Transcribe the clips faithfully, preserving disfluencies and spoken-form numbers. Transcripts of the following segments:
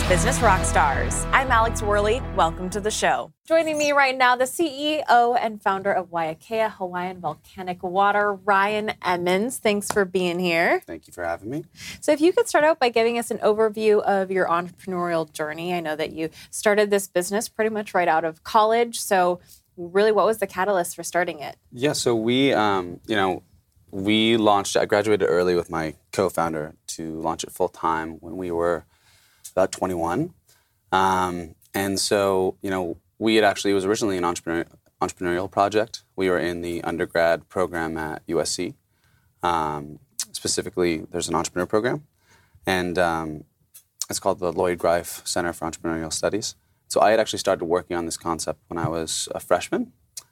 Business Rockstars. I'm Alex Worley. Welcome to the show. Joining me right now, the C E O and founder of Waiakea Hawaiian Volcanic Water, Ryan Emmons. Thanks for being here. Thank you for having me. So if you could start out by giving us an overview of your entrepreneurial journey. I know that you started this business pretty much right out of college. So really, what was the catalyst for starting it? Yeah, so we, um, you know, we launched, I graduated early with my co-founder to launch it full-time when we were about twenty-one. Um, and so, you know, we had actually, it was originally an entrepreneur, entrepreneurial project. We were in the undergrad program at U S C. Um, specifically, there's an entrepreneur program. And um, it's called the Lloyd Greif Center for Entrepreneurial Studies. So I had actually started working on this concept when I was a freshman.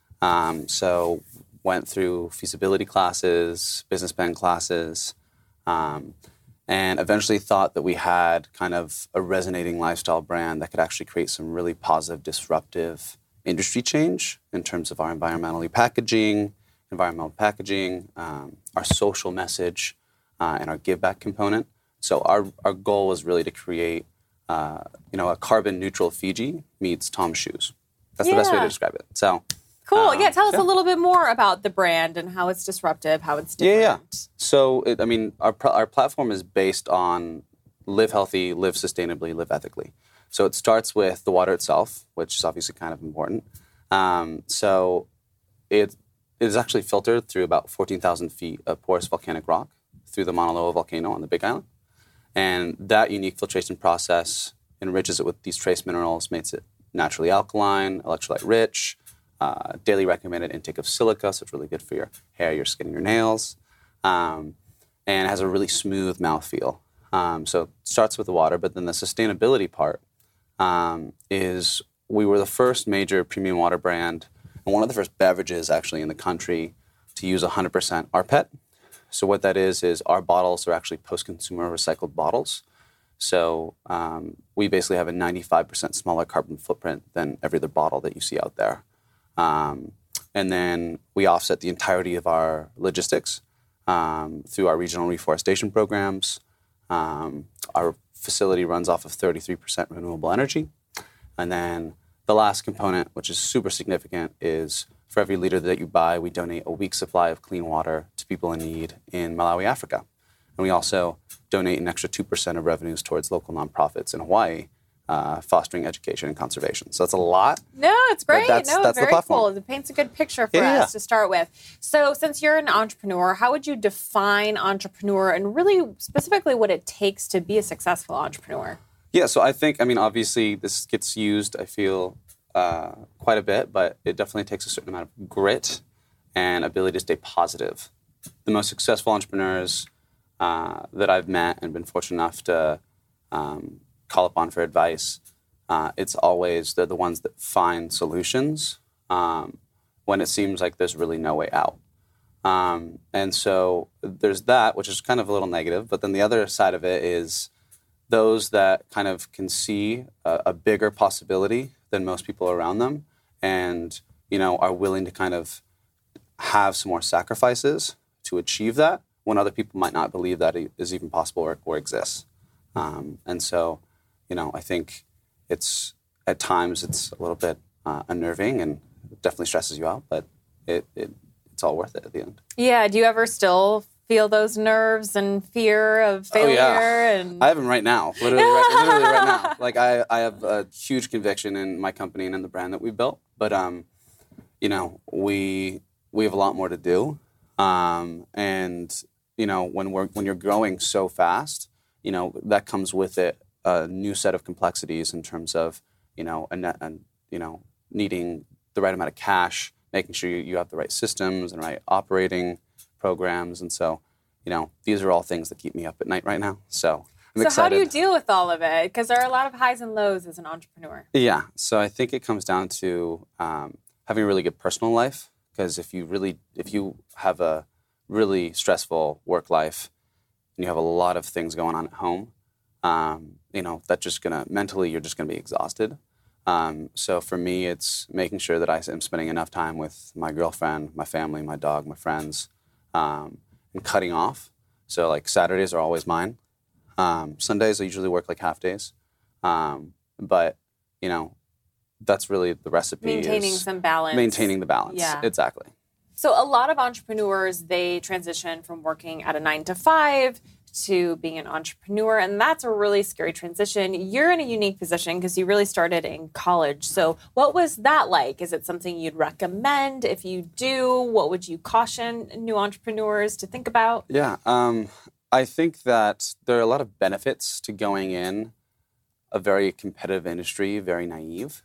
Um, so went through feasibility classes, business plan classes, um, and eventually thought that we had kind of a resonating lifestyle brand that could actually create some really positive, disruptive industry change in terms of our environmentally packaging, environmental packaging, um, our social message, uh, and our give back component. So our, our goal was really to create, uh, you know, a carbon neutral Fiji meets Tom's shoes. That's yeah. the best way to describe it. So. Cool. Um, yeah, tell us yeah. a little bit more about the brand and how it's disruptive, how it's different. Yeah, yeah. So, it, I mean, our our platform is based on live healthy, live sustainably, live ethically. So it starts with the water itself, which is obviously kind of important. Um, so it, it is actually filtered through about fourteen thousand feet of porous volcanic rock through the Mauna Loa volcano on the Big Island. And that unique filtration process enriches it with these trace minerals, makes it naturally alkaline, electrolyte rich, Uh, daily recommended intake of silica, so it's really good for your hair, your skin, and your nails, um, and has a really smooth mouthfeel. Um, so it starts with the water, but then the sustainability part um, is we were the first major premium water brand and one of the first beverages actually in the country to use one hundred percent R P E T. So what that is is our bottles are actually post-consumer recycled bottles. So um, we basically have a ninety-five percent smaller carbon footprint than every other bottle that you see out there. Um, and then we offset the entirety of our logistics um, through our regional reforestation programs. Um, our facility runs off of thirty-three percent renewable energy. And then the last component, which is super significant, is for every liter that you buy, we donate a week's supply of clean water to people in need in Malawi, Africa. And we also donate an extra two percent of revenues towards local nonprofits in Hawaii, Uh, fostering education and conservation. So that's a lot. No, it's great. That's, no, that's very the platform. cool. It paints a good picture for yeah, us yeah. to start with. So since you're an entrepreneur, how would you define entrepreneur and really specifically what it takes to be a successful entrepreneur? Yeah, so I think, I mean, obviously this gets used, I feel, uh, quite a bit, but it definitely takes a certain amount of grit and ability to stay positive. The most successful entrepreneurs uh, that I've met and been fortunate enough to um, call upon for advice, uh, it's always they're the ones that find solutions um, when it seems like there's really no way out. Um, and so there's that, which is kind of a little negative, but then the other side of it is those that kind of can see a, a bigger possibility than most people around them and, you know, are willing to kind of have some more sacrifices to achieve that when other people might not believe that it is even possible or, or exists. Um, and so, you know, I think it's, at times, it's a little bit uh, unnerving and it definitely stresses you out, but it, it it's all worth it at the end. Yeah. Do you ever still feel those nerves and fear of failure? Oh, yeah. And I have them right now, literally right, literally right now. Like, I, I have a huge conviction in my company and in the brand that we've built, but, um, you know, we we have a lot more to do. Um, and, you know, when we're when you're growing so fast, you know, that comes with it a new set of complexities in terms of, you know, a net, a, you know, needing the right amount of cash, making sure you, you have the right systems and right operating programs. And so, you know, these are all things that keep me up at night right now. So I'm so excited. How do you deal with all of it? Because there are a lot of highs and lows as an entrepreneur. Yeah. So I think it comes down to um, having a really good personal life. Because if you really, if you have a really stressful work life and you have a lot of things going on at home, um, you know, that's just gonna, mentally, you're just gonna be exhausted. Um, so for me, it's making sure that I am spending enough time with my girlfriend, my family, my dog, my friends, um, and cutting off. So like Saturdays are always mine. Um, Sundays I usually work like half days. Um, but, you know, that's really the recipe. Maintaining is some balance. Maintaining the balance. Yeah. Exactly. So a lot of entrepreneurs, they transition from working at a nine to five to being an entrepreneur. And that's a really scary transition. You're in a unique position because you really started in college. So what was that like? Is it something you'd recommend? If you do, what would you caution new entrepreneurs to think about? Yeah. Um, I think that there are a lot of benefits to going in a very competitive industry, very naive.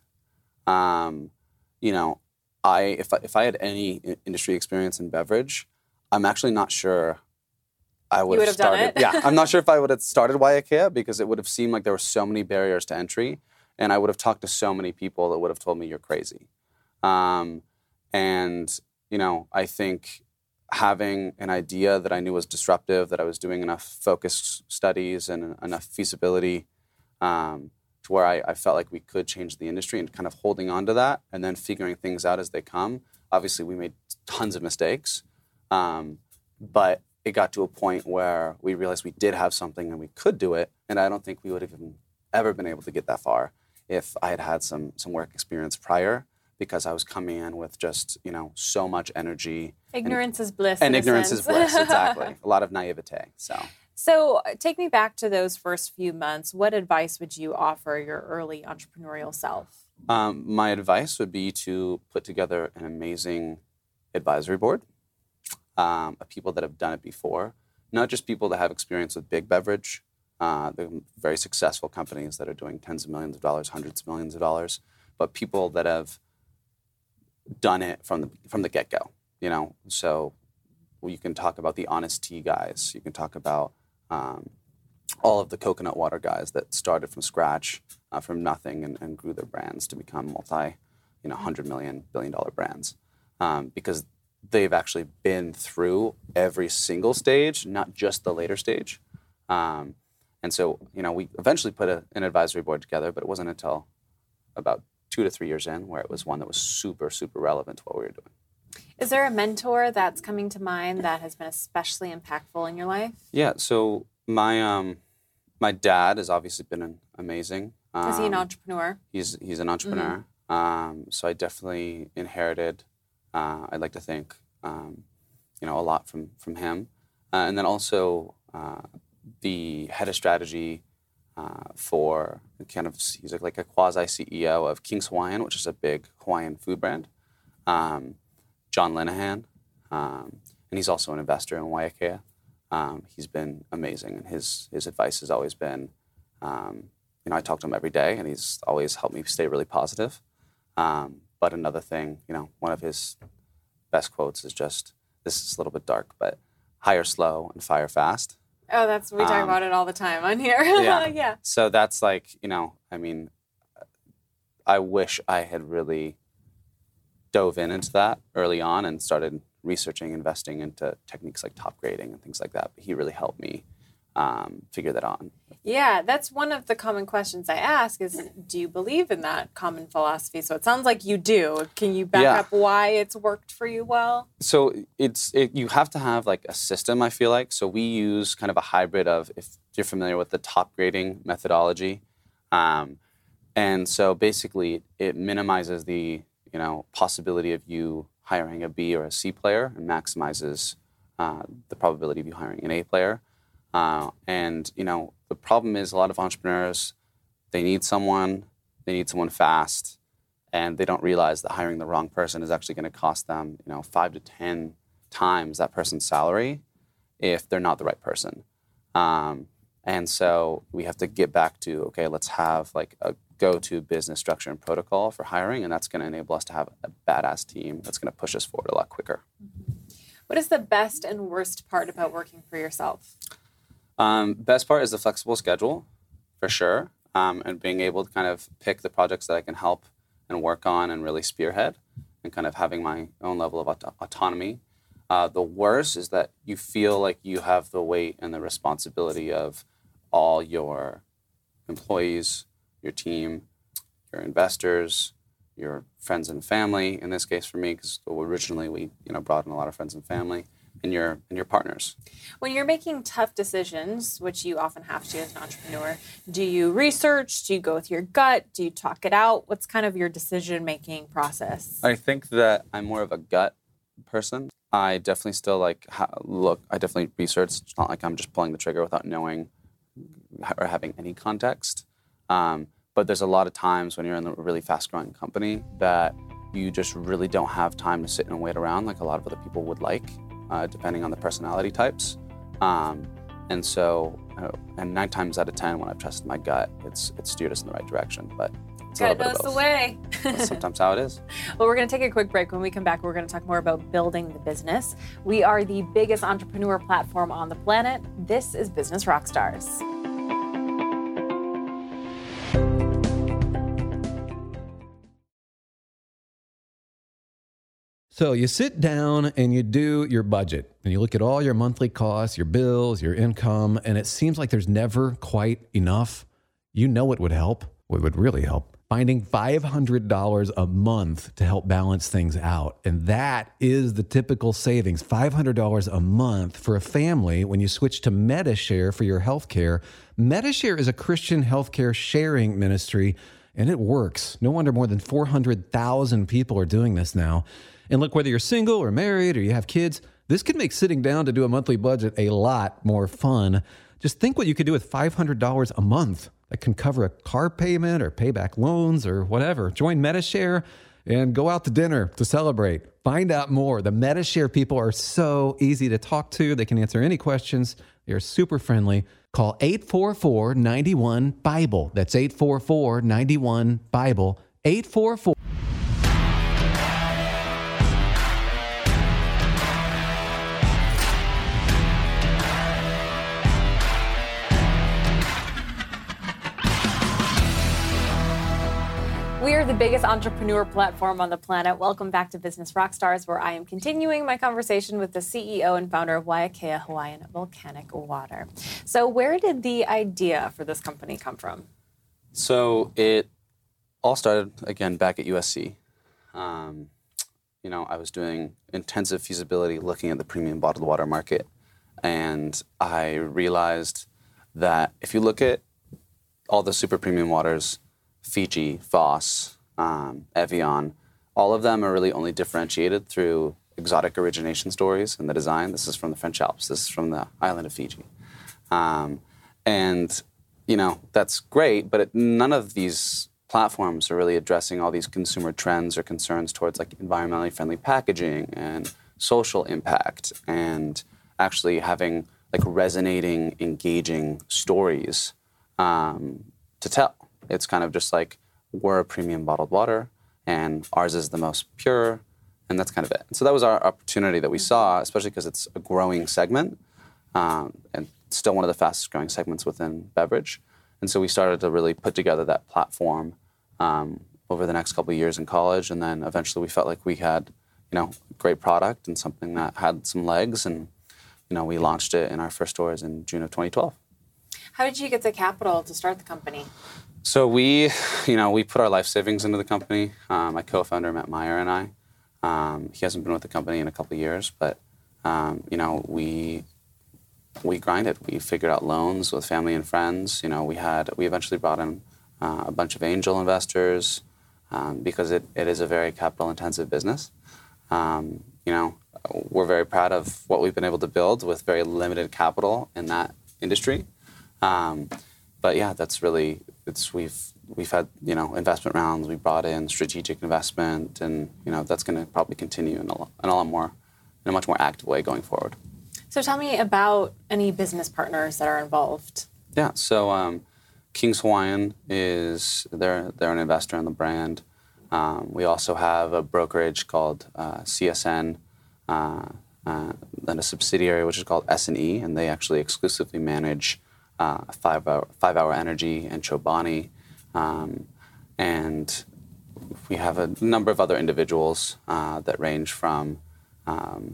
Um, you know, I if I, if I had any industry experience in beverage, I'm actually not sure I would, would have have done started. it? Yeah, I'm not sure if I would have started Waiakea because it would have seemed like there were so many barriers to entry, and I would have talked to so many people that would have told me you're crazy. Um, and you know, I think having an idea that I knew was disruptive, that I was doing enough focused studies and enough feasibility um, to where I, I felt like we could change the industry, and kind of holding on to that and then figuring things out as they come. Obviously, we made tons of mistakes, um, but it got to a point where we realized we did have something and we could do it. And I don't think we would have even ever been able to get that far if I had had some some work experience prior, because I was coming in with just, you know, so much energy. Ignorance and, is bliss. And in ignorance a is sense. bliss, exactly. A lot of naivete. So. So take me back to those first few months. What advice would you offer your early entrepreneurial self? Um, my advice would be to put together an amazing advisory board um, of people that have done it before, not just people that have experience with big beverage. Uh, they're very successful companies that are doing tens of millions of dollars, hundreds of millions of dollars, but people that have done it from the from the get-go. You know, so you can talk about the Honest Tea guys. You can talk about um, all of the coconut water guys that started from scratch, uh, from nothing, and, and grew their brands to become multi, you know, hundred million, billion dollar brands, um, because they've actually been through every single stage, not just the later stage. Um, and so, you know, we eventually put a, an advisory board together, but it wasn't until about two to three years in where it was one that was super, super relevant to what we were doing. Is there a mentor that's coming to mind that has been especially impactful in your life? Yeah, so my um, my dad has obviously been an amazing. Um, Is he an entrepreneur? He's he's an entrepreneur. Mm-hmm. Um, so I definitely inherited, uh, I'd like to think, um, you know, a lot from from him, uh, and then also uh, the head of strategy uh, for kind of he's like a quasi C E O of King's Hawaiian, which is a big Hawaiian food brand. Um, John Linehan, um, and he's also an investor in Waiakea. Um, he's been amazing, and his his advice has always been, um, you know, I talk to him every day, and he's always helped me stay really positive. Um, but another thing, you know, one of his best quotes is just, this is a little bit dark, but hire slow and fire fast. Oh, that's, we talk um, about it all the time on here. yeah. yeah. So that's like, you know, I mean, I wish I had really dove in into that early on and started researching, investing into techniques like top grading and things like that. But he really helped me um, figure that out. Yeah, that's one of the common questions I ask is, do you believe in that common philosophy? So it sounds like you do. Can you back yeah. up why it's worked for you well? So it's it, you have to have like a system, I feel like. So we use kind of a hybrid of, if you're familiar with the top grading methodology. Um, and so basically it minimizes the you know, possibility of you hiring a B or a C player and maximizes uh, the probability of you hiring an A player. Uh, and, you know, the problem is a lot of entrepreneurs, they need someone, they need someone fast, and they don't realize that hiring the wrong person is actually going to cost them, you know, five to ten times that person's salary if they're not the right person. Um, and so we have to get back to, okay, let's have like a go-to business structure and protocol for hiring, and that's going to enable us to have a badass team that's going to push us forward a lot quicker. What is the best and worst part about working for yourself? Um, best part is the flexible schedule, for sure, um, and being able to kind of pick the projects that I can help and work on and really spearhead, and kind of having my own level of auto- autonomy. Uh, the worst is that you feel like you have the weight and the responsibility of all your employees, your team, your investors, your friends and family. In this case for me, because originally we you know brought in a lot of friends and family, and your and your partners. When you're making tough decisions, which you often have to as an entrepreneur, do you research? Do you go with your gut? Do you talk it out? What's kind of your decision-making process? I think that I'm more of a gut person. I definitely still like ha- look. I definitely research. It's not like I'm just pulling the trigger without knowing or having any context. Um, but there's a lot of times when you're in a really fast-growing company that you just really don't have time to sit and wait around like a lot of other people would like, uh, depending on the personality types. Um, and so, uh, and nine times out of ten, when I've trusted my gut, it's it's steered us in the right direction. But it's Gut knows the way. That's sometimes how it is. Well, we're going to take a quick break. When we come back, we're going to talk more about building the business. We are the biggest entrepreneur platform on the planet. This is Business Rockstars. So you sit down and you do your budget and you look at all your monthly costs, your bills, your income, and it seems like there's never quite enough. You know what would help? What would really help? Finding five hundred dollars a month to help balance things out. And that is the typical savings, five hundred dollars a month for a family when you switch to Medi-Share for your healthcare. Medi-Share is a Christian healthcare sharing ministry, and it works. No wonder more than four hundred thousand people are doing this now. And look, whether you're single or married or you have kids, this can make sitting down to do a monthly budget a lot more fun. Just think what you could do with five hundred dollars a month. That can cover a car payment or pay back loans or whatever. Join Medi-Share and go out to dinner to celebrate. Find out more. The Medi-Share people are so easy to talk to. They can answer any questions. They are super friendly. Call eight four four, nine one, Bible. That's eight four four, nine one, Bible. eight four four We are the biggest entrepreneur platform on the planet. Welcome back to Business Rockstars, where I am continuing my conversation with the C E O and founder of Waiakea Hawaiian Volcanic Water. So where did the idea for this company come from? So it all started, again, back at U S C. Um, you know, I was doing intensive feasibility looking at the premium bottled water market. And I realized that if you look at all the super premium waters, Fiji, Voss, um, Evian, all of them are really only differentiated through exotic origination stories in the design. This is from the French Alps. This is from the island of Fiji. Um, and, you know, that's great, but it, none of these platforms are really addressing all these consumer trends or concerns towards like environmentally friendly packaging and social impact and actually having like resonating, engaging stories um, to tell. It's kind of just like we're a premium bottled water and ours is the most pure, and that's kind of it. And so that was our opportunity that we saw, especially because it's a growing segment um, and still one of the fastest growing segments within beverage. And so we started to really put together that platform um, over the next couple of years in college, and then eventually we felt like we had, you know, a great product and something that had some legs, and you know, we launched it in our first stores in June of twenty twelve. How did you get the capital to start the company? So we, you know, we put our life savings into the company. Um, my co-founder, Matt Meyer, and I. Um, he hasn't been with the company in a couple of years, but, um, you know, we we grinded. We figured out loans with family and friends. You know, we had, we eventually brought in uh, a bunch of angel investors um, because it, it is a very capital-intensive business. Um, you know, we're very proud of what we've been able to build with very limited capital in that industry. Um, but yeah, that's really, it's, we've, we've had, you know, investment rounds, we brought in strategic investment, and, you know, that's going to probably continue in a, lot, in a lot more, in a much more active way going forward. So tell me about any business partners that are involved. Yeah, so um, Kings Hawaiian is, they're, they're an investor in the brand. Um, we also have a brokerage called uh, C S N, uh, uh, then a subsidiary which is called S and E, and they actually exclusively manage Uh, five hour, five hour Energy and Chobani. Um, and we have a number of other individuals uh, that range from um,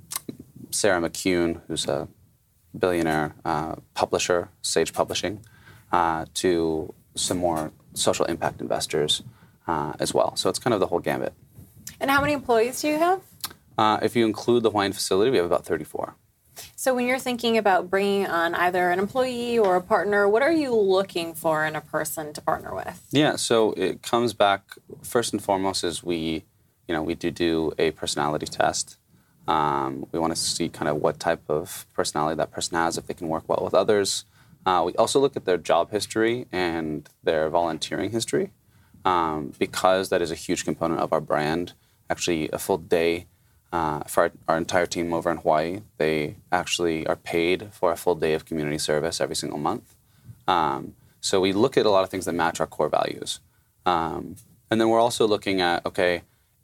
Sarah McCune, who's a billionaire uh, publisher, Sage Publishing, uh, to some more social impact investors uh, as well. So it's kind of the whole gambit. And how many employees do you have? Uh, if you include the Hawaiian facility, we have about thirty-four. So when you're thinking about bringing on either an employee or a partner, what are you looking for in a person to partner with? Yeah, so it comes back, first and foremost, is we, you know, we do do a personality test. Um, we want to see kind of what type of personality that person has, if they can work well with others. Uh, we also look at their job history and their volunteering history, um, because that is a huge component of our brand. Actually, a full day uh, for our, our entire team over in Hawaii, they actually are paid for a full day of community service every single month. Um, so we look at a lot of things that match our core values. Um, and then we're also looking at, okay,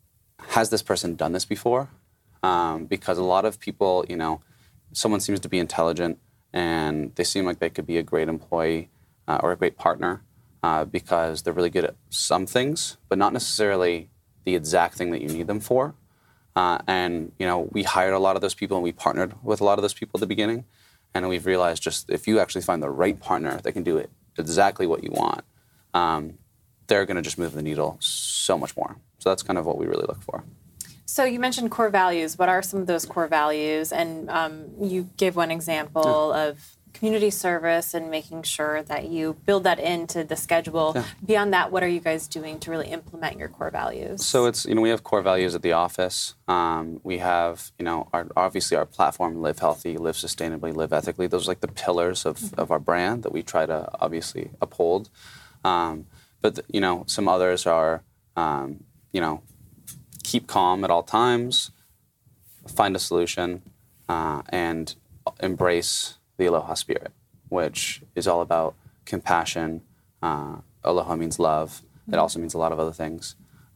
has this person done this before? Um, because a lot of people, you know, someone seems to be intelligent and they seem like they could be a great employee uh, or a great partner uh, because they're really good at some things, but not necessarily the exact thing that you need them for. Uh, and, you know, we hired a lot of those people and we partnered with a lot of those people at the beginning. And we've realized just if you actually find the right partner that can do it exactly what you want, um, they're going to just move the needle so much more. So that's kind of what we really look for. So you mentioned core values. What are some of those core values? And um, you gave one example yeah. of community service and making sure that you build that into the schedule. Yeah. Beyond that, what are you guys doing to really implement your core values? So it's, you know, we have core values at the office. Um, we have, you know, our, obviously our platform, live healthy, live sustainably, live ethically. Those are like the pillars of, mm-hmm. of our brand that we try to obviously uphold. Um, but, you know, some others are, um, you know, keep calm at all times, find a solution, uh, and embrace the Aloha spirit, which is all about compassion. Uh, Aloha means love. It also means a lot of other things.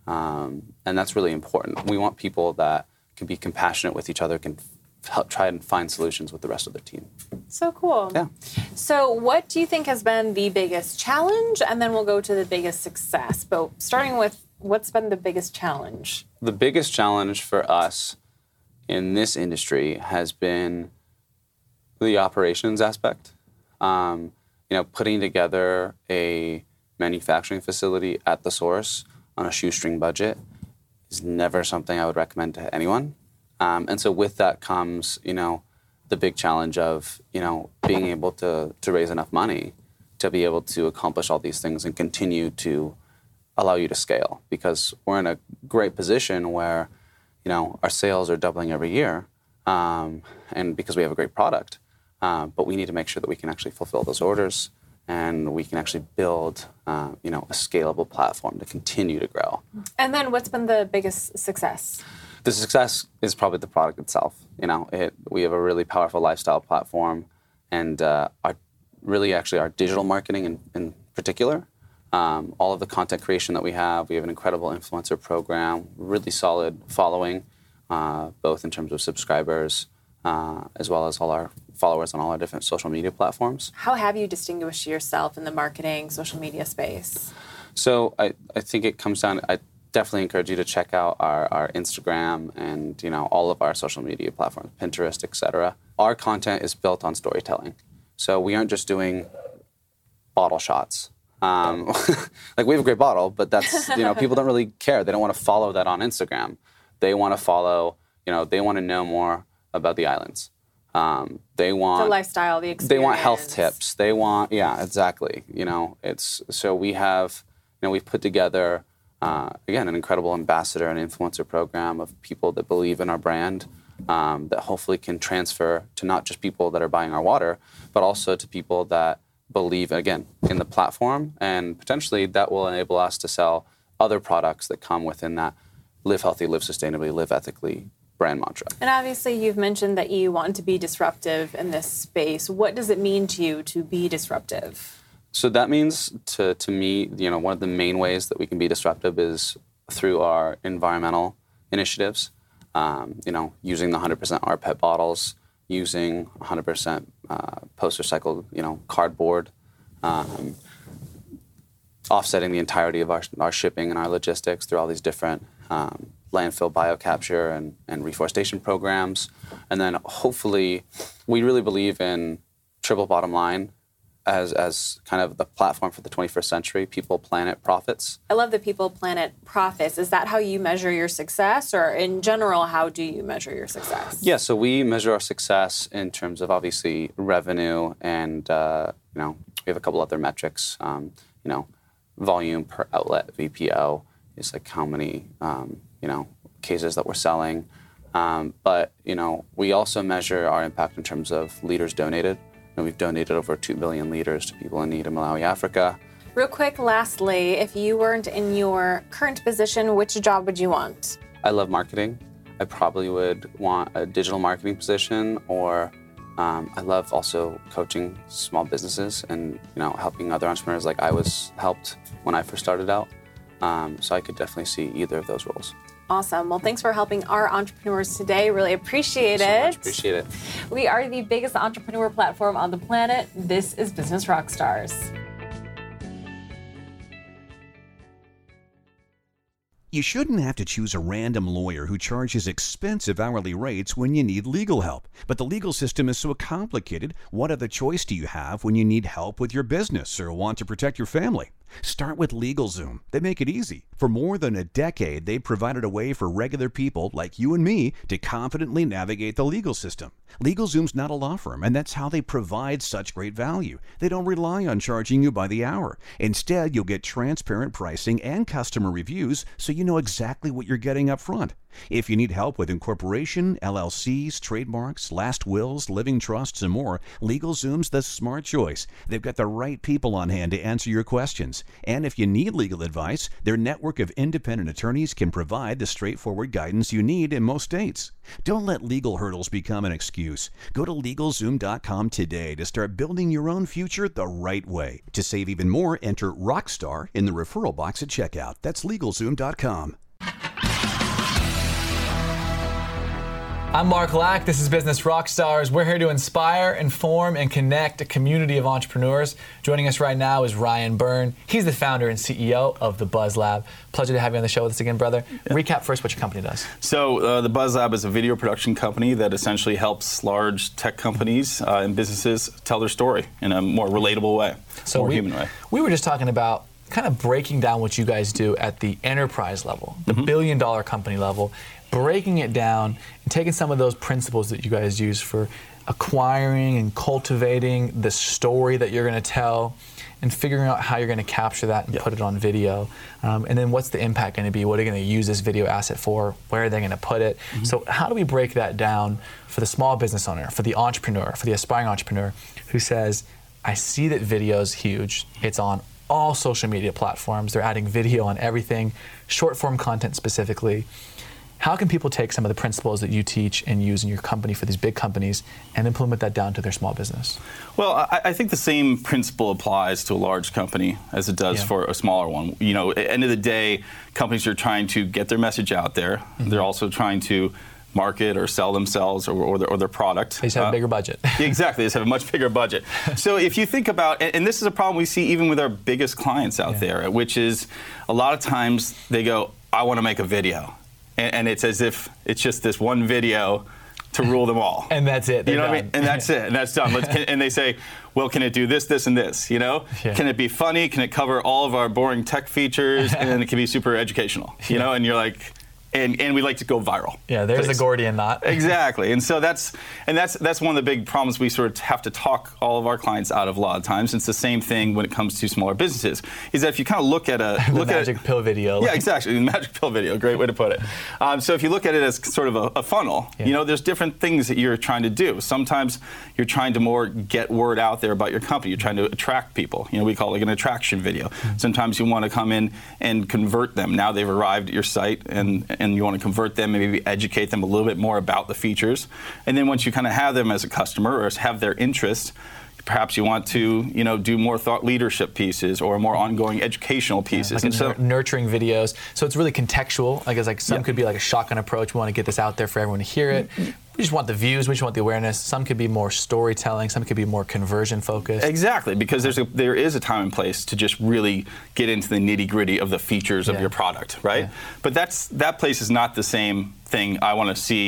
Um, and that's really important. We want people that can be compassionate with each other, can help try and find solutions with the rest of their team. So cool. Yeah. So what do you think has been the biggest challenge? And then we'll go to the biggest success. But starting with, what's been the biggest challenge? The biggest challenge for us in this industry has been the operations aspect. Um, you know, putting together a manufacturing facility at the source on a shoestring budget is never something I would recommend to anyone. Um, and so with that comes, you know, the big challenge of, you know, being able to, to raise enough money to be able to accomplish all these things and continue to allow you to scale. Because we're in a great position where, you know, our sales are doubling every year, um, and because we have a great product. Uh, but we need to make sure that we can actually fulfill those orders and we can actually build, uh, you know, a scalable platform to continue to grow. And then what's been the biggest success? The success is probably the product itself. You know, it, we have a really powerful lifestyle platform, and uh, our really actually our digital marketing in, in particular, um, all of the content creation that we have. We have an incredible influencer program, really solid following, uh, both in terms of subscribers uh, as well as all our followers on all our different social media platforms. How have you distinguished yourself in the marketing social media space? So I, I think it comes down, I definitely encourage you to check out our, our Instagram and, you know, all of our social media platforms, Pinterest, et cetera. Our content is built on storytelling. So we aren't just doing bottle shots. Um, like we have a great bottle, but that's, you know, people don't really care. They don't want to follow that on Instagram. They want to follow, you know, they want to know more about the islands. Um, they want the lifestyle, the experience. They want health tips. They want, yeah, exactly. You know, it's so we have, you know, we've put together uh, again an incredible ambassador and influencer program of people that believe in our brand, um, that hopefully can transfer to not just people that are buying our water, but also to people that believe again in the platform, and potentially that will enable us to sell other products that come within that live healthy, live sustainably, live ethically brand mantra. And obviously you've mentioned that you want to be disruptive in this space. What does it mean to you to be disruptive? So that means to, to me, you know, one of the main ways that we can be disruptive is through our environmental initiatives. Um, you know, using the one hundred percent R P E T bottles, using one hundred percent uh, post-recycled, you know, cardboard, um, offsetting the entirety of our, our shipping and our logistics through all these different um, landfill biocapture and, and reforestation programs. And then hopefully, we really believe in triple bottom line. as as kind of the platform for the twenty-first century, People, Planet, Profits. I love the People, Planet, Profits. Is that how you measure your success, or in general, how do you measure your success? Yeah, so we measure our success in terms of obviously revenue, and uh, you know we have a couple other metrics. Um, you know, volume per outlet, V P O, is like how many um, you know cases that we're selling. Um, but you know, we also measure our impact in terms of liters donated. And we've donated over two billion liters to people in need in Malawi, Africa. Real quick, lastly, if you weren't in your current position, which job would you want? I love marketing. I probably would want a digital marketing position, or um, I love also coaching small businesses and you know helping other entrepreneurs like I was helped when I first started out. Um, so I could definitely see either of those roles. Awesome. Well, thanks for helping our entrepreneurs today. Really appreciate So it. much appreciate it. We are the biggest entrepreneur platform on the planet. This is Business Rockstars. You shouldn't have to choose a random lawyer who charges expensive hourly rates when you need legal help. But the legal system is so complicated, what other choice do you have when you need help with your business or want to protect your family? Start with LegalZoom. They make it easy. For more than a decade, they've provided a way for regular people like you and me to confidently navigate the legal system. LegalZoom's not a law firm, and that's how they provide such great value. They don't rely on charging you by the hour. Instead, you'll get transparent pricing and customer reviews so you know exactly what you're getting up front. If you need help with incorporation, L L Cs, trademarks, last wills, living trusts, and more, LegalZoom's the smart choice. They've got the right people on hand to answer your questions. And if you need legal advice, their network of independent attorneys can provide the straightforward guidance you need in most states. Don't let legal hurdles become an excuse. Go to LegalZoom dot com today to start building your own future the right way. To save even more, enter Rockstar in the referral box at checkout. That's LegalZoom dot com. I'm Mark Lack. This is Business Rockstars. We're here to inspire, inform, and connect a community of entrepreneurs. Joining us right now is Ryan Byrne. He's the founder and C E O of the Buzz Lab. Pleasure to have you on the show with us again, brother. Yeah. Recap first what your company does. So uh, the Buzz Lab is a video production company that essentially helps large tech companies uh, and businesses tell their story in a more relatable way, so more we, human way. We were just talking about kind of breaking down what you guys do at the enterprise level, the mm-hmm. billion dollar company level, breaking it down and taking some of those principles that you guys use for acquiring and cultivating the story that you're going to tell and figuring out how you're going to capture that and yep. put it on video. Um, and then what's the impact going to be? What are they going to use this video asset for? Where are they going to put it? Mm-hmm. So how do we break that down for the small business owner, for the entrepreneur, for the aspiring entrepreneur who says, I see that video is huge. It's on all social media platforms. They're adding video on everything, short form content specifically. How can people take some of the principles that you teach and use in your company for these big companies and implement that down to their small business? Well, I, I think the same principle applies to a large company as it does yeah. for a smaller one. You know, at the end of the day, companies are trying to get their message out there. Mm-hmm. They're also trying to market or sell themselves or, or, their, or their product. They just have uh, a bigger budget. Exactly, they just have a much bigger budget. So if you think about, and, and this is a problem we see even with our biggest clients out yeah. there, which is a lot of times they go, I want to make a video. And, and it's as if it's just this one video to rule them all. And that's it. You know done. what I mean? And that's it. And that's done. Let's, can, and they say, well, can it do this, this, and this? You know? Yeah. Can it be funny? Can it cover all of our boring tech features? And it can be super educational. You yeah. know? And you're like, and, and we like to go viral. Yeah, there's the Gordian knot. Exactly. And so that's and that's that's one of the big problems we sort of have to talk all of our clients out of a lot of times. It's the same thing when it comes to smaller businesses. Is that if you kind of look at a the look magic at pill video. Yeah, exactly. The magic pill video. Great way to put it. Um, so if you look at it as sort of a, a funnel, yeah. you know, there's different things that you're trying to do. Sometimes you're trying to more get word out there about your company. You're trying to attract people. You know, we call it like an attraction video. Mm-hmm. Sometimes you want to come in and convert them. Now they've arrived at your site, and and you want to convert them. Maybe educate them a little bit more about the features. And then once you kind of have them as a customer or have their interest, perhaps you want to, you know, do more thought leadership pieces or more ongoing educational pieces. Yeah, like and so, nurturing videos. So it's really contextual. I guess like some yeah. could be like a shotgun approach. We want to get this out there for everyone to hear it. We just want the views. We just want the awareness. Some could be more storytelling. Some could be more conversion focused. Exactly, because there's a, there is a time and place to just really get into the nitty gritty of the features yeah. of your product, right? Yeah. But that's that place is not the same thing I want to see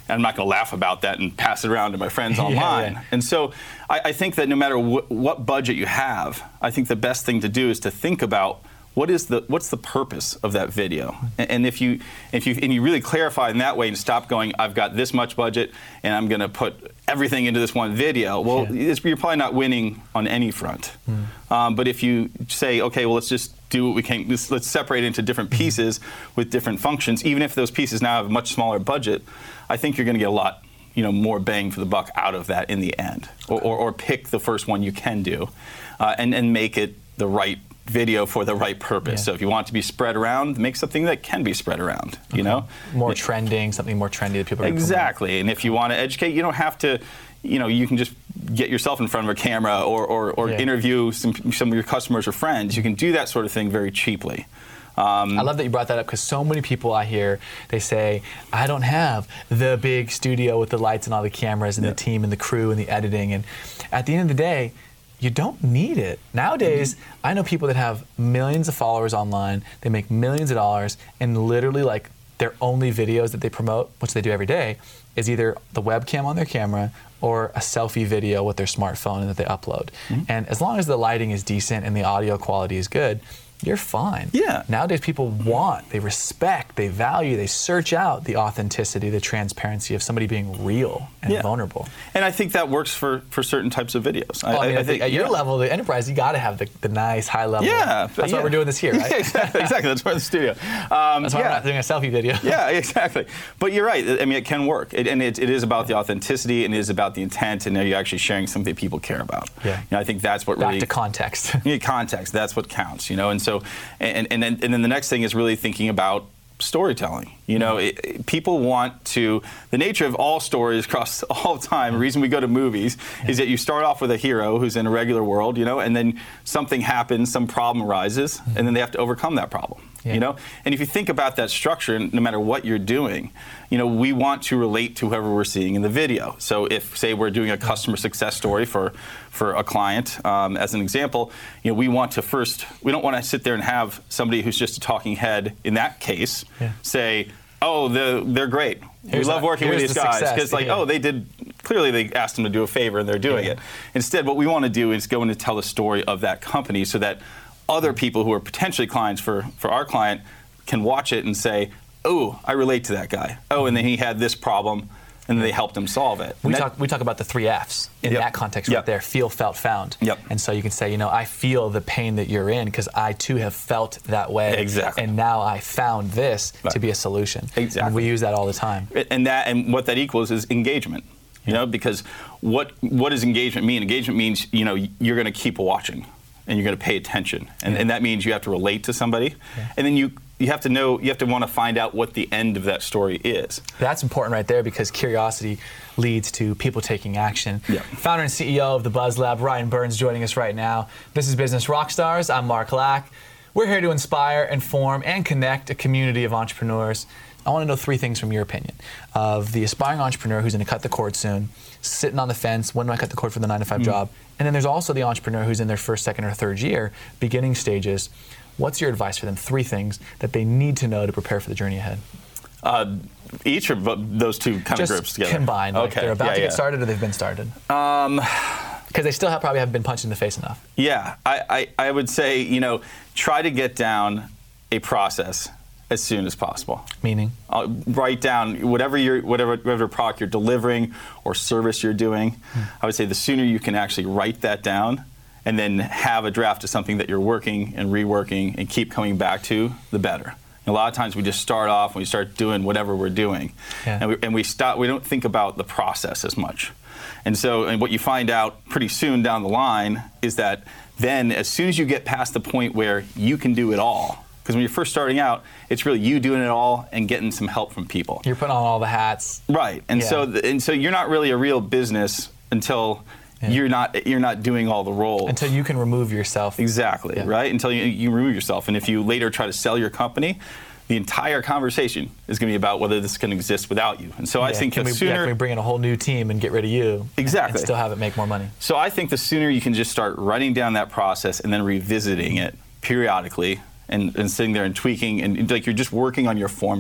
and I'm not going to laugh about that and pass it around to my friends online. yeah, yeah. And so I, I think that no matter wh- what budget you have, I think the best thing to do is to think about what is the what's the purpose of that video, and, and if you if you and you really clarify in that way and stop going, I've got this much budget and I'm going to put everything into this one video. Well, Yeah. it's, you're probably not winning on any front. Mm. Um, but if you say, okay, well, let's just do what we can. Let's, let's separate it into different pieces with different functions. Even if those pieces now have a much smaller budget, I think you're going to get a lot, you know, more bang for the buck out of that in the end. Or, or, or pick the first one you can do, uh, and and make it the right video for the right purpose. Yeah. So if you want it to be spread around, make something that can be spread around. You Okay. know, More trending, something more trendy that people are gonna promote. exactly. And if you want to educate, you don't have to. You know, you can just get yourself in front of a camera or or, or Yeah. interview some some of your customers or friends. You can do that sort of thing very cheaply. Um, I love that you brought that up because so many people I hear, they say, I don't have the big studio with the lights and all the cameras and Yeah. the team and the crew and the editing. And at the end of the day, you don't need it. Nowadays, mm-hmm. I know people that have millions of followers online, they make millions of dollars, and literally like their only videos that they promote, which they do every day, is either the webcam on their camera or a selfie video with their smartphone and that they upload. Mm-hmm. And as long as the lighting is decent and the audio quality is good, you're fine. Yeah. Nowadays, people want, they respect, they value, they search out the authenticity, the transparency of somebody being real and Yeah. vulnerable. And I think that works for, for certain types of videos. Well, I mean, I think at your yeah. level, the enterprise, you got to have the, the nice high level. Yeah. That's yeah. why we're doing this here, right? Yeah, exactly. exactly. That's why we're in the studio. Um, That's why yeah. we're not doing a selfie video. Yeah, exactly. But you're right. I mean, it can work. It, and it, it is about the authenticity, and it is about the intent, and now you're actually sharing something people care about. Yeah. You know, I think that's what Back really... to context. Yeah, context. That's what counts, you know. And so, and and then and then the next thing is really thinking about storytelling. You know, it, it, people want to. The nature of all stories across all time. The reason we go to movies yeah. is that you start off with a hero who's in a regular world, you know, and then something happens, some problem arises, mm-hmm. and then they have to overcome that problem. Yeah. You know, and if you think about that structure, no matter what you're doing, you know, we want to relate to whoever we're seeing in the video. So if, say, we're doing a customer success story for for a client, um, as an example, you know, we want to first, we don't want to sit there and have somebody who's just a talking head, in that case, yeah. say, oh, they're, they're great. Here's we love a, working with these the guys. Because, like, yeah. oh, they did, clearly they asked them to do a favor and they're doing yeah. it. Instead, what we want to do is go in and tell the story of that company so that other people who are potentially clients for, for our client can watch it and say, oh, I relate to that guy. Oh, and then he had this problem, and they helped him solve it. We that, talk we talk about the three F's in yep. that context yep. right there: feel, felt, found. Yep. And so you can say, you know, I feel the pain that you're in because I too have felt that way. Exactly. And now I found this right. to be a solution. Exactly. And we use that all the time. And that and what that equals is engagement. You know, because what what does engagement mean? Engagement means, you know, you're going to keep watching and you're going to pay attention, and, yeah. and that means you have to relate to somebody, yeah. and then you. You have to know, you have to want to find out what the end of that story is. That's important right there because curiosity leads to people taking action. Yeah. Founder and C E O of the Buzz Lab, Ryan Burns, joining us right now. This is Business Rockstars. I'm Mark Lack. We're here to inspire, inform, and connect a community of entrepreneurs. I want to know three things from your opinion of the aspiring entrepreneur who's going to cut the cord soon, sitting on the fence, when do I cut the cord for the nine to five mm. job? And then there's also the entrepreneur who's in their first, second, or third year, beginning stages. What's your advice for them? Three things that they need to know to prepare for the journey ahead. Uh, each of those two kind Just of groups together. Combined. Like okay. they're about yeah, to yeah. get started or they've been started. Um, Because they still have, probably haven't been punched in the face enough. Yeah, I, I, I would say, you know, try to get down a process as soon as possible. Meaning? Uh, write down whatever you're, whatever, whatever product you're delivering or service you're doing. Hmm. I would say the sooner you can actually write that down and then have a draft of something that you're working and reworking and keep coming back to, the better. And a lot of times we just start off and we start doing whatever we're doing, yeah. and, we, and we stop. We don't think about the process as much. And so, and what you find out pretty soon down the line is that then, as soon as you get past the point where you can do it all, because when you're first starting out, it's really you doing it all and getting some help from people. You're putting on all the hats. Right, and yeah. so and so you're not really a real business until. Yeah. You're not you're not doing all the roles. Until you can remove yourself. Exactly, yeah. right? Until you, you remove yourself. And if you later try to sell your company, the entire conversation is going to be about whether this can exist without you. And so yeah. I think can the we, sooner... Yeah, can we bring in a whole new team and get rid of you? Exactly. And still have it make more money? So I think the sooner you can just start writing down that process and then revisiting it periodically and, and sitting there and tweaking, and like you're just working on your formula.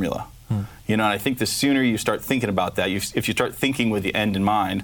Hmm. You know, and I think the sooner you start thinking about that, you, if you start thinking with the end in mind,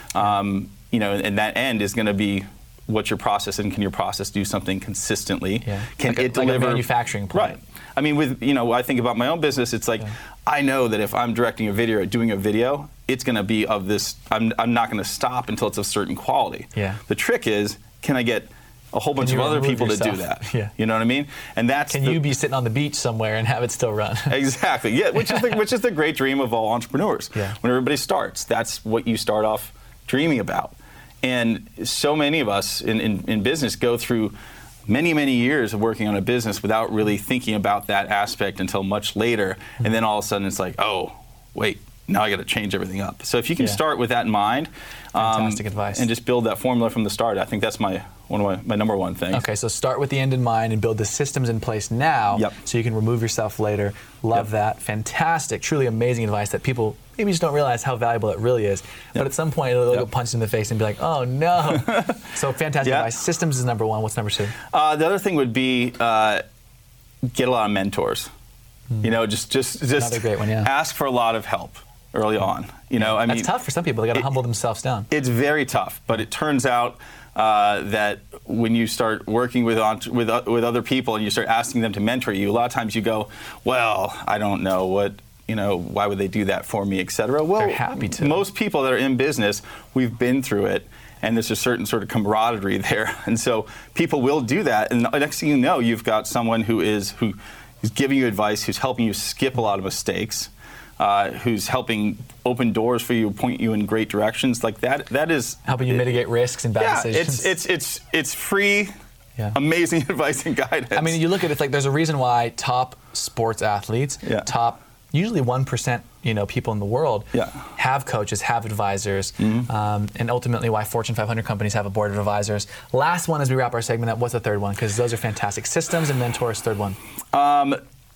um, you know, and that end is going to be what's your process, and can your process do something consistently? Yeah. Can like a, it deliver? Like a manufacturing plant. Right. I mean, with, you know, I think about my own business, it's like, yeah. I know that if I'm directing a video or doing a video, it's going to be of this, I'm, I'm not going to stop until it's of certain quality. Yeah. The trick is, can I get a whole bunch of other people yourself? to do that? Yeah. You know what I mean? And that's Can the, you be sitting on the beach somewhere and have it still run? Exactly. Yeah, which is the which is the great dream of all entrepreneurs. Yeah. When everybody starts, that's what you start off dreaming about. And so many of us in, in, in business go through many, many years of working on a business without really thinking about that aspect until much later. Mm-hmm. And then all of a sudden it's like, oh, wait, now I got to change everything up. So if you can yeah. start with that in mind, fantastic um, advice, and just build that formula from the start, I think that's my one of my, my number one thing. Okay, so start with the end in mind and build the systems in place now, yep. so you can remove yourself later. Love yep. that. Fantastic, truly amazing advice that people maybe just don't realize how valuable it really is. Yep. But at some point, it'll yep. get punched in the face and be like, oh no. So fantastic yep. advice. Systems is number one. What's number two? Uh, the other thing would be uh, get a lot of mentors. Mm. You know, just just just Another great one, yeah. ask for a lot of help early on. You know, I mean, that's tough for some people. They got to it, humble themselves down. It's very tough, but it turns out uh, that when you start working with with uh, with other people and you start asking them to mentor you, a lot of times you go, well, I don't know what. You know, why would they do that for me, et cetera? Well, they're happy to. Most people that are in business, we've been through it, and there's a certain sort of camaraderie there, and so people will do that. And the next thing you know, you've got someone who is who is giving you advice, who's helping you skip a lot of mistakes, uh, who's helping open doors for you, point you in great directions. Like that. That is helping you it, mitigate risks and bad yeah, decisions. it's it's it's it's free. Yeah. Amazing advice and guidance. I mean, you look at it, it's like there's a reason why top sports athletes, yeah. top. Usually one percent, you know, people in the world yeah. have coaches, have advisors, mm-hmm. um, and ultimately why Fortune five hundred companies have a board of advisors. Last one as we wrap our segment up, what's the third one? Because those are fantastic. Systems and mentors, third one. Um,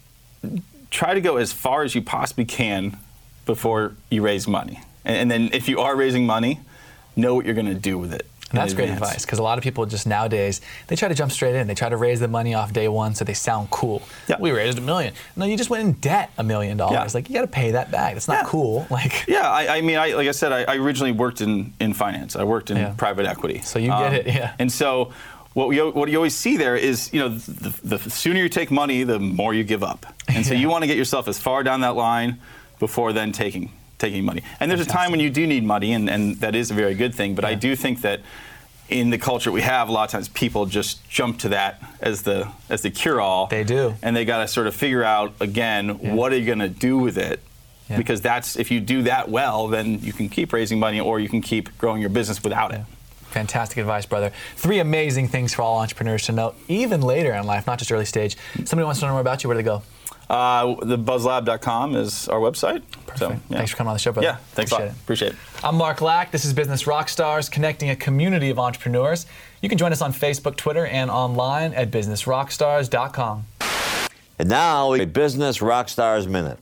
try to go as far as you possibly can before you raise money. And, and then if you are raising money, know what you're going to do with it. And that's great advice, because a lot of people just nowadays, they try to jump straight in. They try to raise the money off day one so they sound cool. Yeah. We raised a million. No, you just went in debt a million dollars. Yeah. Like, you got to pay that back. That's not yeah. cool. Like, yeah, I, I mean, I, like I said, I, I originally worked in, in finance. I worked in yeah. private equity. So you get um, it, yeah. And so what, we, what you always see there is, you know, the, the sooner you take money, the more you give up. And so yeah. you want to get yourself as far down that line before then taking taking money. And there's Fantastic. a time when you do need money, and, and that is a very good thing. But yeah. I do think that in the culture we have, a lot of times people just jump to that as the as the cure-all. They do. And they got to sort of figure out, again, yeah. what are you going to do with it? Yeah. Because that's, if you do that well, then you can keep raising money, or you can keep growing your business without yeah. it. Fantastic advice, brother. Three amazing things for all entrepreneurs to know, even later in life, not just early stage. Somebody wants to know more about you, where do they go? Uh, the buzz lab dot com is our website. Perfect. So, yeah. Thanks for coming on the show, brother. Yeah, thanks Appreciate a lot. it. Appreciate it. I'm Mark Lack. This is Business Rockstars, connecting a community of entrepreneurs. You can join us on Facebook, Twitter, and online at business rockstars dot com. And now, a Business Rockstars Minute.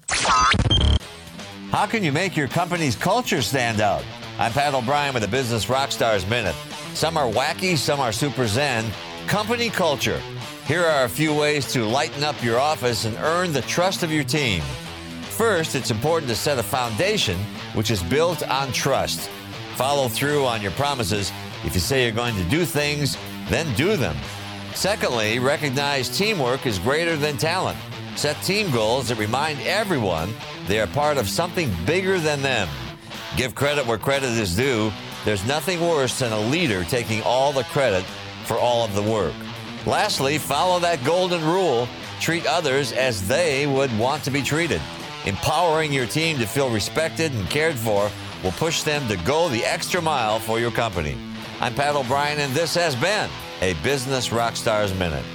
How can you make your company's culture stand out? I'm Pat O'Brien with the Business Rockstars Minute. Some are wacky, some are super zen. Company culture. Here are a few ways to lighten up your office and earn the trust of your team. First, it's important to set a foundation which is built on trust. Follow through on your promises. If you say you're going to do things, then do them. Secondly, recognize teamwork is greater than talent. Set team goals that remind everyone they are part of something bigger than them. Give credit where credit is due. There's nothing worse than a leader taking all the credit for all of the work. Lastly, follow that golden rule. Treat others as they would want to be treated. Empowering your team to feel respected and cared for will push them to go the extra mile for your company. I'm Pat O'Brien, and this has been a Business Rockstars Minute.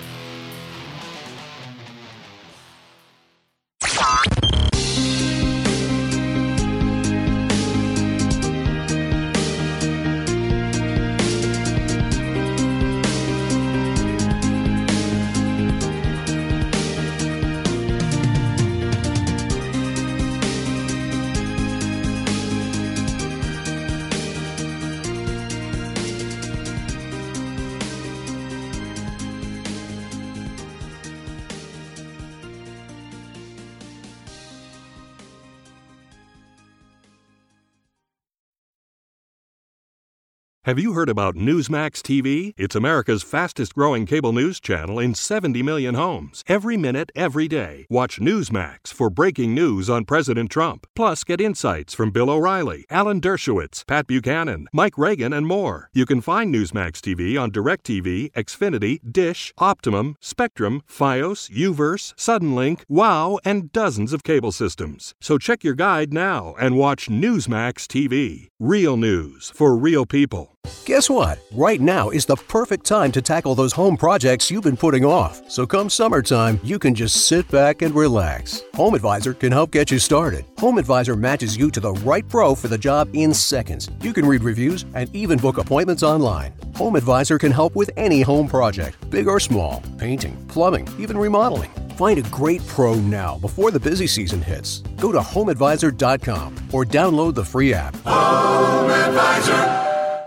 Have you heard about Newsmax T V? It's America's fastest-growing cable news channel in seventy million homes. Every minute, every day, watch Newsmax for breaking news on President Trump. Plus, get insights from Bill O'Reilly, Alan Dershowitz, Pat Buchanan, Mike Reagan, and more. You can find Newsmax T V on DirecTV, Xfinity, Dish, Optimum, Spectrum, Fios, Uverse, Suddenlink, WOW, and dozens of cable systems. So check your guide now and watch Newsmax T V. Real news for real people. Guess what? Right now is the perfect time to tackle those home projects you've been putting off. So come summertime, you can just sit back and relax. Home Advisor can help get you started. Home Advisor matches you to the right pro for the job in seconds. You can read reviews and even book appointments online. Home Advisor can help with any home project, big or small, painting, plumbing, even remodeling. Find a great pro now before the busy season hits. Go to home advisor dot com or download the free app. Home Advisor.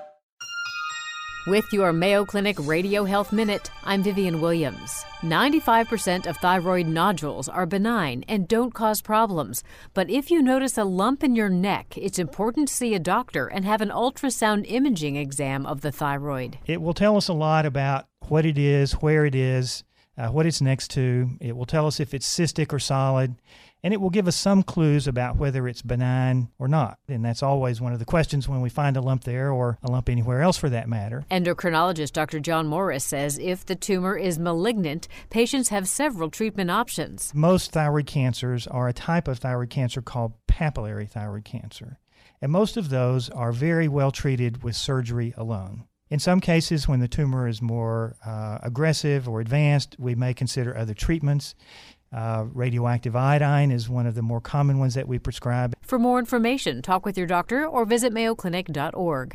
With your Mayo Clinic Radio Health Minute, I'm Vivian Williams. ninety-five percent of thyroid nodules are benign and don't cause problems. But if you notice a lump in your neck, it's important to see a doctor and have an ultrasound imaging exam of the thyroid. It will tell us a lot about what it is, where it is, uh, what it's next to. It will tell us if it's cystic or solid. And it will give us some clues about whether it's benign or not. And that's always one of the questions when we find a lump there, or a lump anywhere else for that matter. Endocrinologist Doctor John Morris says if the tumor is malignant, patients have several treatment options. Most thyroid cancers are a type of thyroid cancer called papillary thyroid cancer. And most of those are very well treated with surgery alone. In some cases, when the tumor is more uh, aggressive or advanced, we may consider other treatments. Uh, radioactive iodine is one of the more common ones that we prescribe. For more information, talk with your doctor or visit mayo clinic dot org.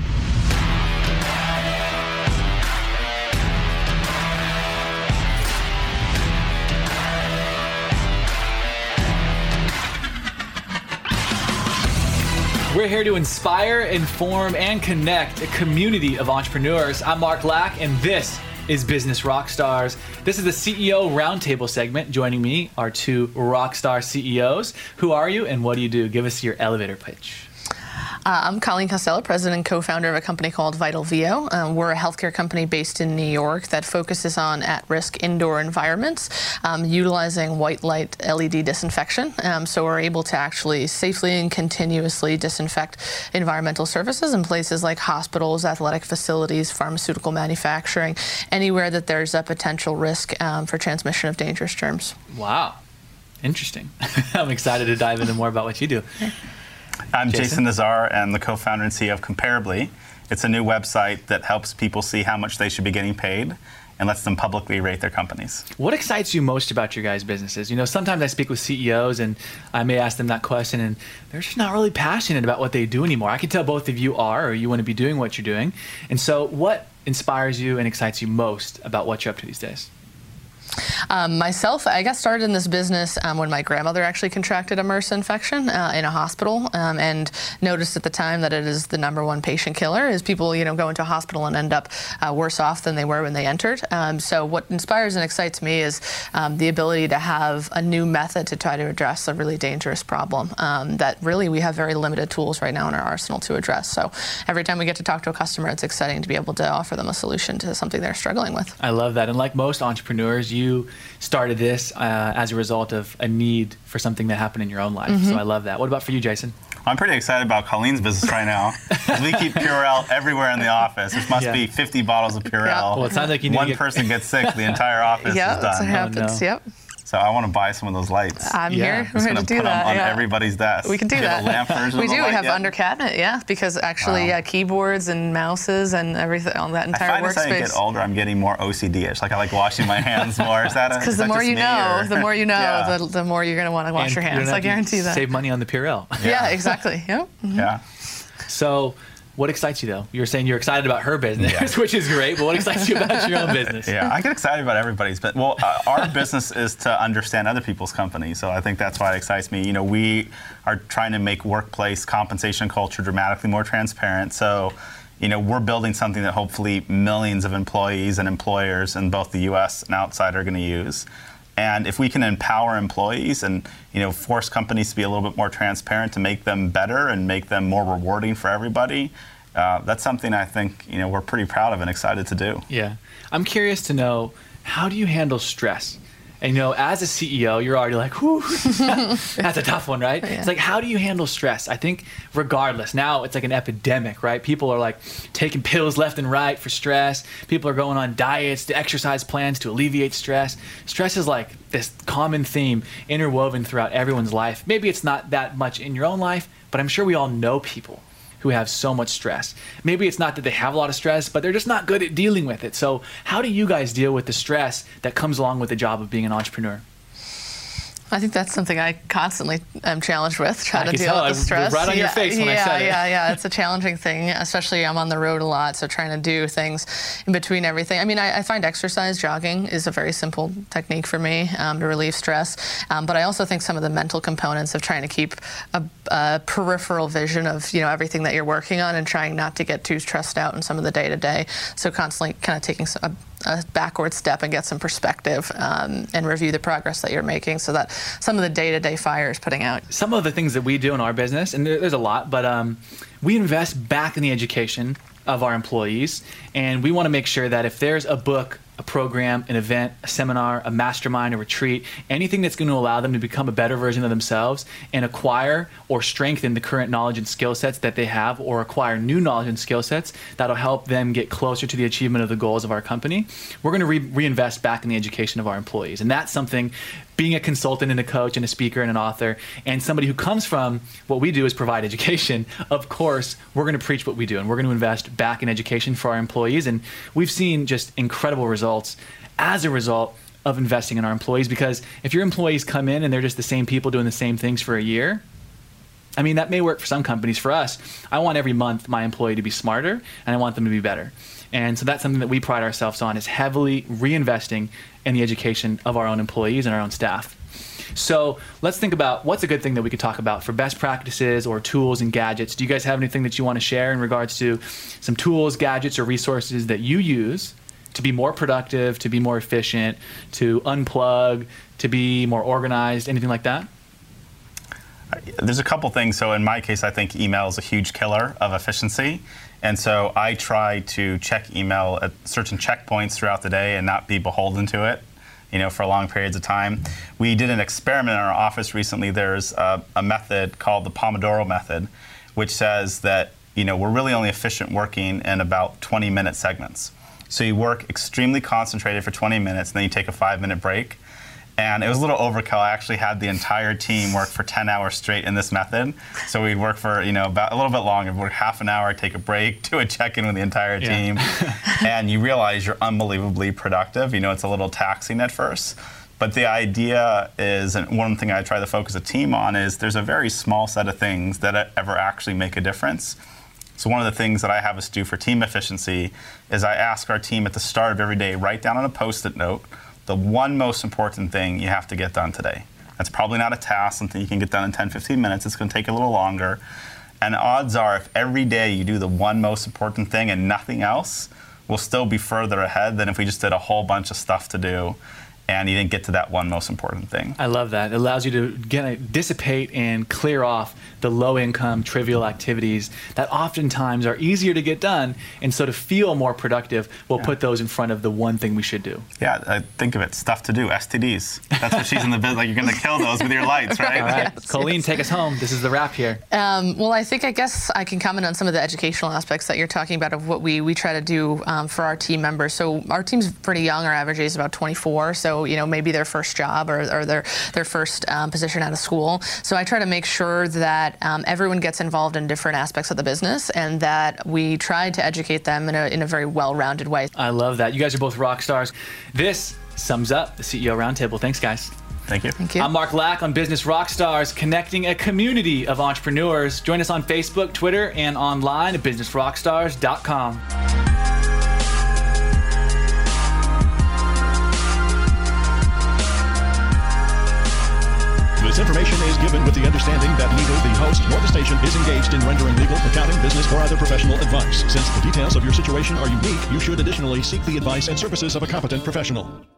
We're here to inspire, inform, and connect a community of entrepreneurs. I'm Mark Lack, and this is Business Rockstars. This is the C E O Roundtable segment. Joining me are two rockstar C E Os. Who are you and what do you do? Give us your elevator pitch. Uh, I'm Colleen Costello, president and co-founder of a company called Vital Vio. Um, we're a healthcare company based in New York that focuses on at-risk indoor environments, um, utilizing white light L E D disinfection. Um, so we're able to actually safely and continuously disinfect environmental surfaces in places like hospitals, athletic facilities, pharmaceutical manufacturing, anywhere that there's a potential risk um, for transmission of dangerous germs. Wow. Interesting. I'm excited to dive into more about what you do. I'm Jason, Jason Nazar, and the co-founder and C E O of Comparably. It's a new website that helps people see how much they should be getting paid and lets them publicly rate their companies. What excites you most about your guys' businesses? You know, sometimes I speak with C E Os and I may ask them that question and they're just not really passionate about what they do anymore. I can tell both of you are, or you want to be doing what you're doing. And so what inspires you and excites you most about what you're up to these days? Um, myself, I got started in this business um, when my grandmother actually contracted a MRSA infection uh, in a hospital, um, and noticed at the time that it is the number one patient killer. Is people, you know, go into a hospital and end up uh, worse off than they were when they entered. Um, so what inspires and excites me is um, the ability to have a new method to try to address a really dangerous problem um, that really we have very limited tools right now in our arsenal to address. So every time we get to talk to a customer, it's exciting to be able to offer them a solution to something they're struggling with. I love that. And like most entrepreneurs, you started this uh, as a result of a need for something that happened in your own life. Mm-hmm. So I love that. What about for you, Jason? I'm pretty excited about Colleen's business right now. We keep Purell everywhere in the office. There must yeah. be fifty bottles of Purell. Yeah. Well, it sounds like you need One to get... person gets sick, the entire office yeah, is done. That's what happens. Oh, no. Yep. So I want to buy some of those lights. I'm yeah. here. We're going to do put that. Them on yeah. everybody's desk. We can do, do that. Lamp version we of do. the We light have yet? under cabinet, yeah, because actually wow. yeah, keyboards and mouses and everything on that entire I find workspace. as I get older, I'm getting more O C D-ish. Like I like washing my hands more. Is that because the more you know, or? the more you know, yeah. the, the more you're going to want to wash and your hands. I guarantee that. Save money on the Purell. Yeah, yeah exactly. Yep. Mm-hmm. Yeah. So. What excites you, though? You're saying you're excited about her business, yeah. which is great, but what excites you about your own business? Yeah, I get excited about everybody's, but well, uh, our business is to understand other people's companies, so I think that's why it excites me. You know, we are trying to make workplace compensation culture dramatically more transparent, so you know, we're building something that hopefully millions of employees and employers in both the U S and outside are going to use. And if we can empower employees and you know force companies to be a little bit more transparent to make them better and make them more rewarding for everybody, uh, that's something I think you know we're pretty proud of and excited to do. Yeah. I'm curious to know, how do you handle stress? And, you know, as a C E O, you're already like, whew, that's a tough one, right? Yeah. It's like, how do you handle stress? I think regardless, now it's like an epidemic, right? People are like taking pills left and right for stress. People are going on diets, to exercise plans to alleviate stress. Stress is like this common theme interwoven throughout everyone's life. Maybe it's not that much in your own life, but I'm sure we all know people who have so much stress. Maybe it's not that they have a lot of stress, but they're just not good at dealing with it. So how do you guys deal with the stress that comes along with the job of being an entrepreneur? I think that's something I constantly am challenged with, trying I to deal tell. with the stress. Right on yeah, your face when yeah, I said it. Yeah, yeah, it's a challenging thing, especially I'm on the road a lot, so trying to do things in between everything. I mean, I, I find exercise, jogging, is a very simple technique for me um, to relieve stress, um, but I also think some of the mental components of trying to keep a, a peripheral vision of, you know, everything that you're working on and trying not to get too stressed out in some of the day-to-day, so constantly kind of taking a a backward step and get some perspective um, and review the progress that you're making so that some of the day-to-day fire is putting out. Some of the things that we do in our business, and there, there's a lot, but um, we invest back in the education of our employees, and we want to make sure that if there's a book, a program, an event, a seminar, a mastermind, a retreat, anything that's going to allow them to become a better version of themselves and acquire or strengthen the current knowledge and skill sets that they have, or acquire new knowledge and skill sets that'll help them get closer to the achievement of the goals of our company, we're going to re- reinvest back in the education of our employees. And that's something, being a consultant and a coach and a speaker and an author and somebody who comes from what we do is provide education, of course, we're going to preach what we do, and we're going to invest back in education for our employees. And we've seen just incredible results as a result of investing in our employees, because if your employees come in and they're just the same people doing the same things for a year, I mean, that may work for some companies. For us, I want every month my employee to be smarter, and I want them to be better. And so that's something that we pride ourselves on, is heavily reinvesting in the education of our own employees and our own staff. So let's think about what's a good thing that we could talk about for best practices or tools and gadgets. Do you guys have anything that you want to share in regards to some tools, gadgets, or resources that you use to be more productive, to be more efficient, to unplug, to be more organized, anything like that? There's a couple things. So in my case, I think email is a huge killer of efficiency. And so I try to check email at certain checkpoints throughout the day and not be beholden to it, you know, for long periods of time. We did an experiment in our office recently. There's a, a method called the Pomodoro method, which says that, you know, we're really only efficient working in about twenty minute segments. So you work extremely concentrated for twenty minutes, and then you take a five minute break. And it was a little overkill. I actually had the entire team work for ten hours straight in this method. So we'd work for, you know, about a little bit longer, work half an hour, take a break, do a check-in with the entire Yeah. team. And you realize you're unbelievably productive. You know, it's a little taxing at first. But the idea is, and one thing I try to focus a team on is, there's a very small set of things that ever actually make a difference. So one of the things that I have us do for team efficiency is I ask our team at the start of every day, write down on a Post-it note the one most important thing you have to get done today. That's probably not a task, something you can get done in ten, fifteen minutes. It's going to take a little longer. And odds are, if every day you do the one most important thing and nothing else, we'll still be further ahead than if we just did a whole bunch of stuff to do and you didn't get to that one most important thing. I love that. It allows you to get, dissipate and clear off the low-income, trivial activities that oftentimes are easier to get done, and so to feel more productive, we'll yeah. put those in front of the one thing we should do. Yeah, I think of it, stuff to do, S T Ds. That's what she's in the business, like you're going to kill those with your lights, right? All right, Yes, Colleen, yes. take us home. This is the wrap here. Um, well, I think, I guess I can comment on some of the educational aspects that you're talking about of what we, we try to do um, for our team members. So our team's pretty young. Our average age is about twenty-four, so, you know, maybe their first job or, or their, their first um, position out of school. So I try to make sure that um, everyone gets involved in different aspects of the business, and that we try to educate them in a, in a very well-rounded way. I love that. You guys are both rock stars. This sums up the C E O Roundtable. Thanks, guys. Thank you. Thank you. I'm Mark Lack on Business Rockstars, connecting a community of entrepreneurs. Join us on Facebook, Twitter, and online at business rockstars dot com. This information is given with the understanding that neither the host nor the station is engaged in rendering legal, accounting, business, or other professional advice. Since the details of your situation are unique, you should additionally seek the advice and services of a competent professional.